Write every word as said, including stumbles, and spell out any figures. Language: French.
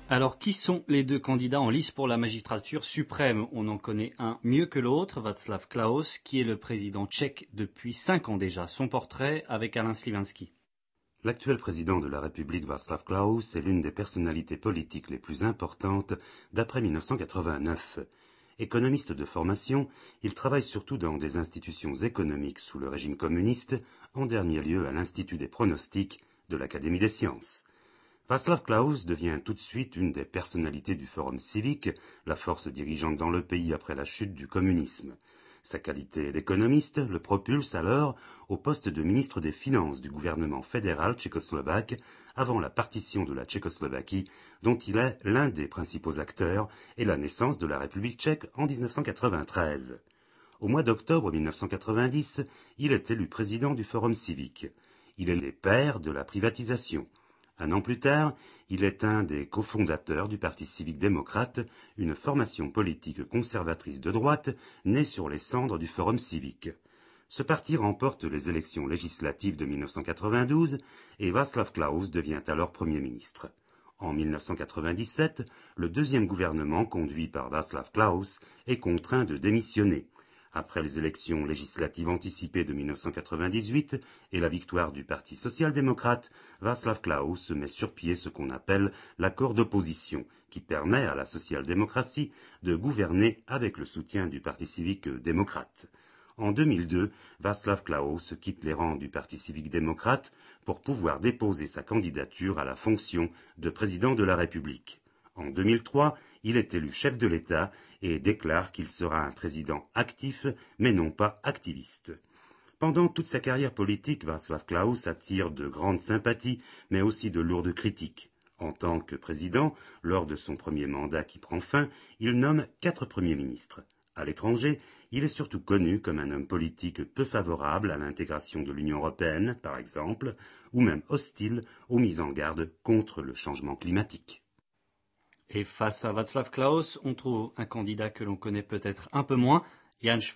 Alors, qui sont les deux candidats en lice pour la magistrature suprême? On en connaît un mieux que l'autre, Václav Klaus, qui est le président tchèque depuis cinq ans déjà. Son portrait avec Alain Slivinski. L'actuel président de la République, Václav Klaus, est l'une des personnalités politiques les plus importantes d'après mille neuf cent quatre-vingt-neuf. Économiste de formation, il travaille surtout dans des institutions économiques sous le régime communiste, en dernier lieu à l'Institut des pronostics de l'Académie des sciences. Václav Klaus devient tout de suite une des personnalités du Forum civique, la force dirigeante dans le pays après la chute du communisme. Sa qualité d'économiste le propulse alors au poste de ministre des Finances du gouvernement fédéral tchécoslovaque avant la partition de la Tchécoslovaquie, dont il est l'un des principaux acteurs, et la naissance de la République tchèque en mille neuf cent quatre-vingt-treize. Au mois d'octobre mille neuf cent quatre-vingt-dix, il est élu président du Forum civique. Il est le père de la privatisation. Un an plus tard, il est un des cofondateurs du Parti civique démocrate, une formation politique conservatrice de droite née sur les cendres du Forum civique. Ce parti remporte les élections législatives de mille neuf cent quatre-vingt-douze et Václav Klaus devient alors Premier ministre. En mille neuf cent quatre-vingt-dix-sept, le deuxième gouvernement conduit par Václav Klaus est contraint de démissionner. Après les élections législatives anticipées de mille neuf cent quatre-vingt-dix-huit et la victoire du Parti social-démocrate, Václav Klaus met sur pied ce qu'on appelle l'accord d'opposition, qui permet à la social-démocratie de gouverner avec le soutien du Parti civique démocrate. En deux mille deux, Václav Klaus quitte les rangs du Parti civique démocrate pour pouvoir déposer sa candidature à la fonction de président de la République. En deux mille trois, il est élu chef de l'État et déclare qu'il sera un président actif, mais non pas activiste. Pendant toute sa carrière politique, Václav Klaus attire de grandes sympathies, mais aussi de lourdes critiques. En tant que président, lors de son premier mandat qui prend fin, il nomme quatre premiers ministres. À l'étranger, il est surtout connu comme un homme politique peu favorable à l'intégration de l'Union européenne, par exemple, ou même hostile aux mises en garde contre le changement climatique. Et face à Václav Klaus, on trouve un candidat que l'on connaît peut-être un peu moins, Jan